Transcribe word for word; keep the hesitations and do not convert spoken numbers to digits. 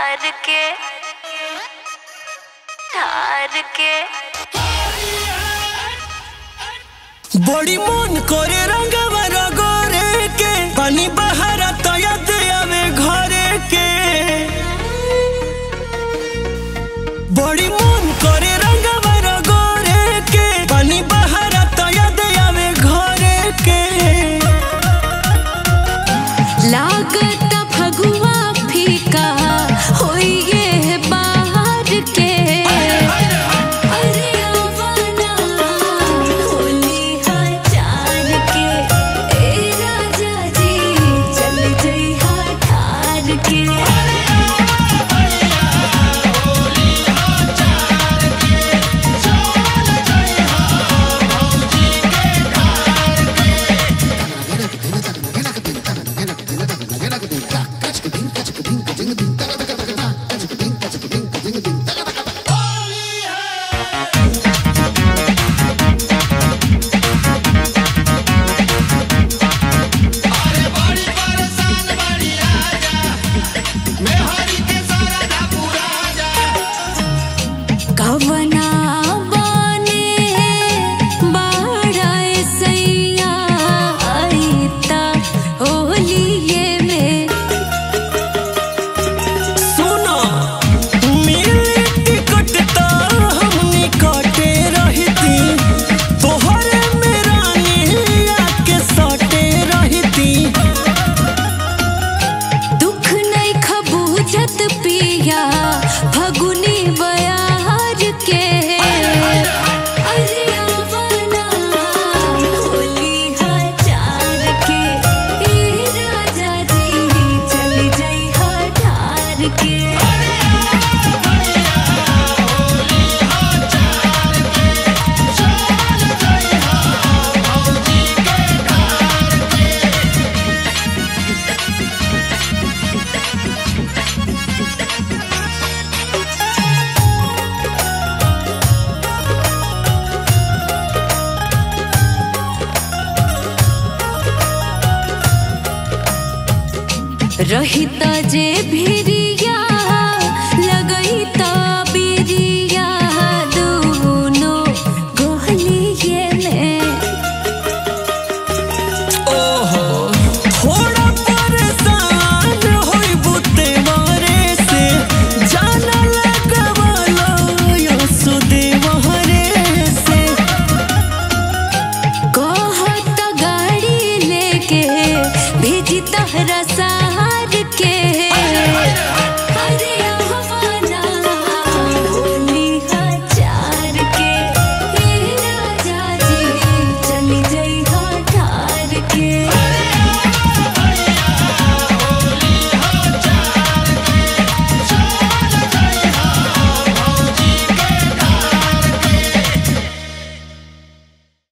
ठार के ठार के बड़ी मन करे रंगवा रगोरे के पानी बहारा तो याद आवे घरे के बड़ी मन करे रंगवा रगोरे के पानी बहारा तो याद आवे घरे के लागत फगुआ फीका होइए बाहर के रहिता जे भिरिया लगैता बिरिया दोनों गोहलिए में ओहो थोड़ा परेशान होई बुते मारे से जाना लगवालो यो सुदे महरे से कहत गाड़ी लेके भेजी तहरा सा